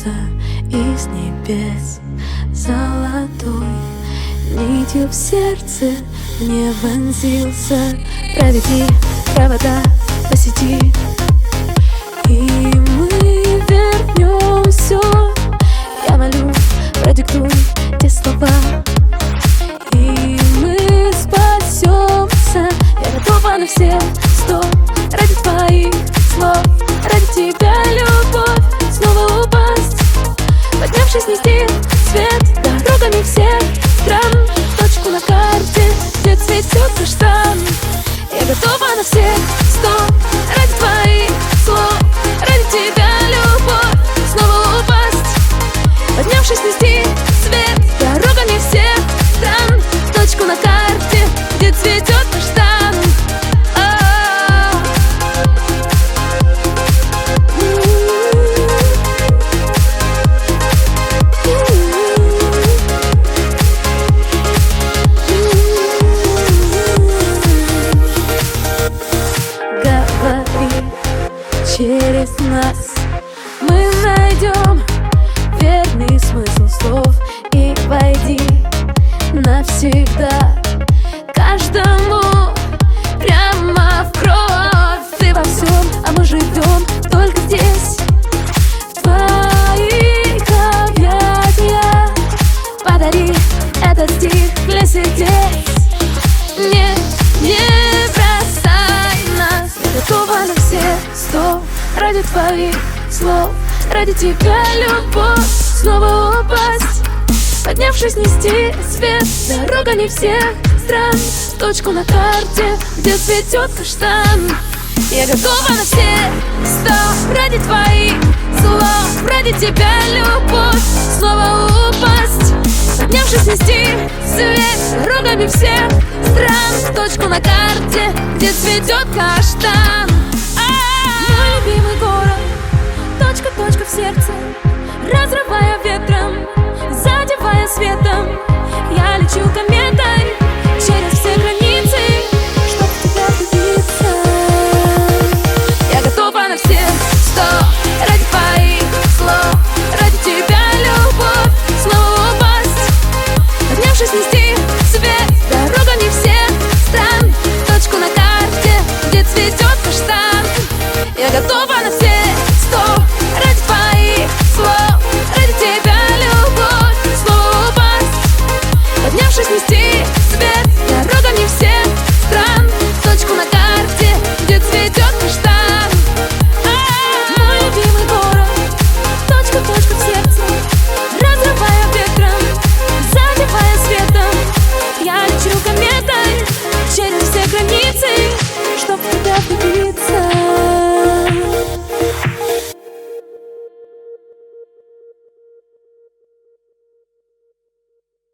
спустился из небес золотой, нитью в сердце мне вонзился. Проведи провода по сети, и мы вернем все. Я молю, продиктуй те слова, и мы спасемся. Я готова на все 100 ради твоих слов, ради тебя, любовь, снова упасть, поднявшись, нести свет дорогами всех стран, точку на карте, где цветет каштан. Я готова на все 100 ради твоих слов, ради тебя, любовь, снова упасть, поднявшись, нести свет дорогами всех стран, точку на карте, где цветет каштан. Через нас мы найдем верный смысл слов, и войди навсегда каждому прямо в кровь. Ты во всем, а мы живем только здесь, в твоих объятиях. Подари этот стих для сердец, не бросай нас. Я готова на все 100 ради твоих слов, ради тебя, любовь, снова упасть, поднявшись, нести свет дорогами всех стран, точку на карте, где цветет каштан. Я готова на все 100 ради твоих слов, ради тебя, любовь, снова упасть, поднявшись, нести свет дорогами всех стран, точку на карте, где цветет каштан. Мой любимый город, точка в сердце, разрывая ветром, задевая светом. Я лечу кометой через все границы, чтоб в тебя влюбиться. Я готова на все 100 ради твоих слов, ради тебя, любовь, снова упасть, поднявшись, нести свет дорогами всех стран, точку на карте, где цветет каштан. Я готова на все 100 ради твоих слов, ради тебя, любовь, снова упасть, поднявшись, нести